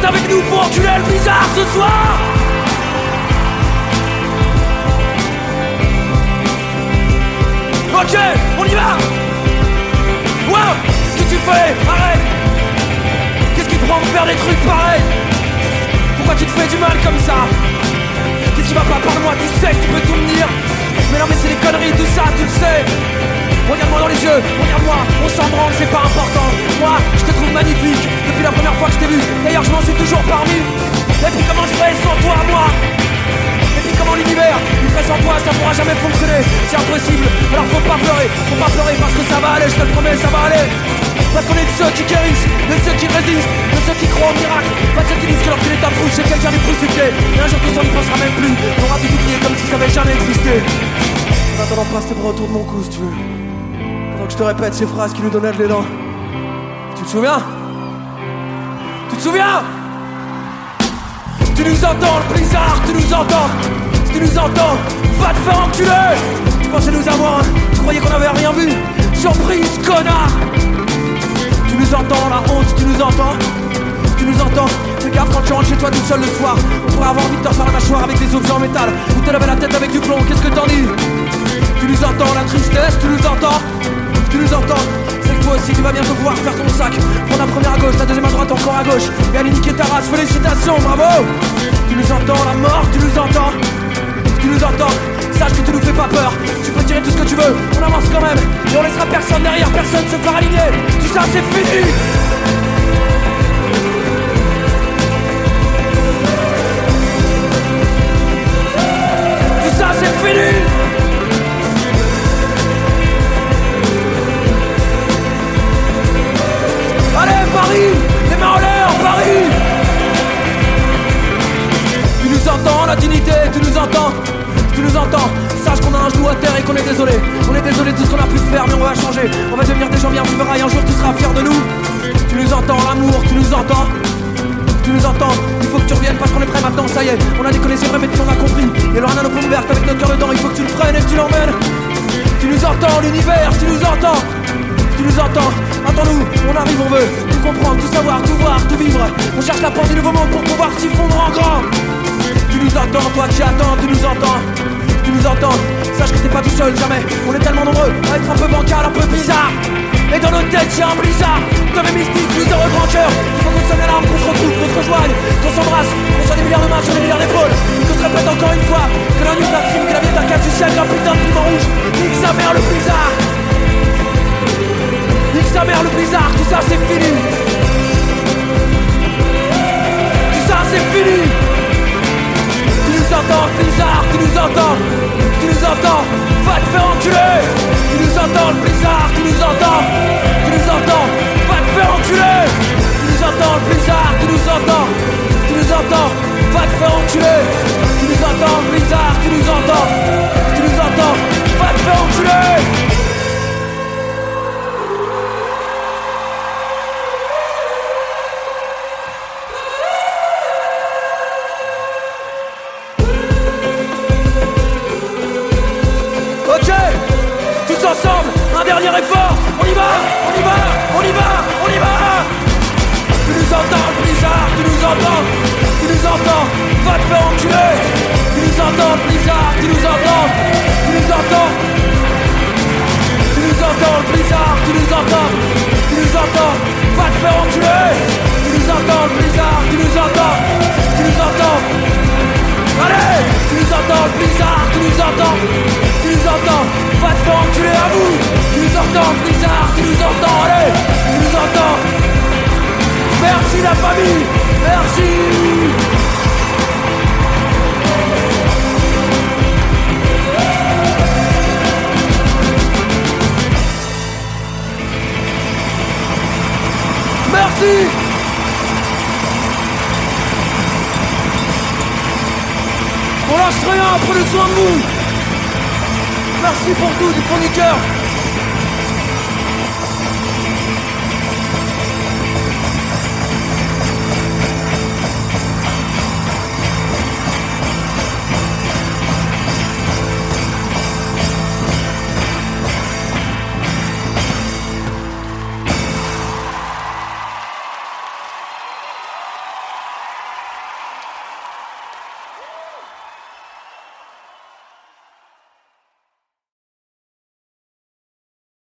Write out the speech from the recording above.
tête avec nous pour enculer le blizzard ce soir. Ok, on y va. Wow, qu'est-ce que tu fais? Arrête. Qu'est-ce qui te prend de faire des trucs pareils? Pourquoi tu te fais du mal comme ça? Qu'est-ce qui va pas? Parle-moi, tu sais que tu peux tout me dire. Mais non mais c'est des conneries tout ça, tu le sais. Regarde-moi dans les yeux, regarde-moi, on s'en branle, c'est pas important. Moi, je te trouve magnifique, depuis la première fois que je t'ai vu. D'ailleurs, je m'en suis toujours parmi. Et puis comment je ferais sans toi, moi? Et puis comment l'univers, il ferait sans toi, ça pourra jamais fonctionner. C'est impossible, alors faut pas pleurer parce que ça va aller, je te le promets, ça va aller. Parce qu'on est de ceux qui guérissent, de ceux qui résistent, de ceux qui croient au miracle. Pas de ceux qui disent que leur cul est à bouche, c'est quelqu'un des crucifiés. Et un jour tout ça, on n'y pensera même plus. On aura tout oublié comme si ça avait jamais existé. En attendant, passe tes bras autour de mon cou si tu veux. Pendant que je te répète ces phrases qui nous donnent de l'élan. Tu te souviens? Tu te souviens? Tu nous entends, le blizzard, tu nous entends. Si tu nous entends, va te faire enculer. Tu pensais nous avoir, hein? Tu croyais qu'on avait rien vu? Surprise, connard. Tu nous entends, la honte, tu nous entends. Tu nous entends, fais gaffe quand tu rentres chez toi tout seul le soir. On pourrait avoir envie de te faire la mâchoire avec des objets en métal ou te laver la tête avec du plomb, qu'est-ce que t'en dis? Tu nous entends, la tristesse, tu nous entends. Tu nous entends, c'est que toi aussi tu vas bientôt pouvoir faire ton sac. Prends la première à gauche, la deuxième à droite, encore à gauche. Et aller niquer ta race, félicitations, bravo. Tu nous entends, la mort, tu nous entends. Tu nous entends, sache que tu nous fais pas peur. Tu peux tirer tout ce que tu veux, on avance quand même. Et on laissera personne derrière, personne se faire aligner. Tout ça c'est fini. Tout ça c'est fini. Allez Paris, les mains en l'air, Paris. Tu nous entends, la dignité, tu nous entends. Tu nous entends, sache qu'on a un genou à terre et qu'on est désolé. On est désolé de tout ce qu'on a pu faire, mais on va changer. On va devenir des gens bien, tu verras, et un jour tu seras fier de nous. Tu nous entends, l'amour, tu nous entends. Tu nous entends, il faut que tu reviennes parce qu'on est prêt maintenant, ça y est. On a déconné, c'est vrai, mais tu en as compris. Et alors on a nos pommes vertes avec notre cœur dedans, il faut que tu le prennes et que tu l'emmènes. Tu nous entends, l'univers, tu nous entends. Tu nous entends, attends-nous, on arrive, on veut tout comprendre, tout savoir, tout voir, tout vivre. On cherche la porte du nouveau monde pour pouvoir s'y fondre en grand. Tu nous entends, toi qui attends, tu nous entends. Tu nous entends, sache que t'es pas tout seul, jamais. On est tellement nombreux à être un peu bancal, un peu bizarre. Et dans nos têtes y'a un blizzard, comme un mystique, plus de grand cœur. Il faut qu'on sonne l'alarme, qu'on se retrouve, qu'on se rejoigne, qu'on s'embrasse, qu'on soit des milliards de mains sur des milliards d'épaules. Qu'on se répète encore une fois que la nuit d'un crime, que la vie d'un cas du ciel, d'un putain de piment rouge. Nique sa mère le blizzard. Nique sa mère le blizzard, tout ça c'est fini. Tout ça c'est fini. Tu nous entends, blizzard, tu nous entends. Tu nous entends, va te faire enculer. Tu nous entends, le blizzard, tu nous entends. Tu nous entends, va te faire enculer. Tu nous entends, le blizzard, tu nous entends. Tu nous entends, va te faire enculer. Tu nous entends, le blizzard, tu nous entends. Tu nous entends, va te faire enculer. Ensemble, un dernier effort, on y va, on y va, on y va, on y va. Tu nous entends, le blizzard, tu nous entends, tu nous entends, va te faire enculer. Tu nous entends, le blizzard, tu nous entends, tu nous entends. Tu nous entends, le blizzard, tu nous entends, tu nous entends, va te faire enculer. Tu nous entends, le blizzard, tu nous entends, tu nous entends. Allez, tu nous entends, le blizzard, tu nous entends, tu nous entends, va te faire enculer à vous. Tu nous entends, le blizzard, tu nous entends, allez, tu nous entends. Merci la famille, merci. Merci. On lâche rien, prenez soin de vous. Merci pour tout du fond du cœur.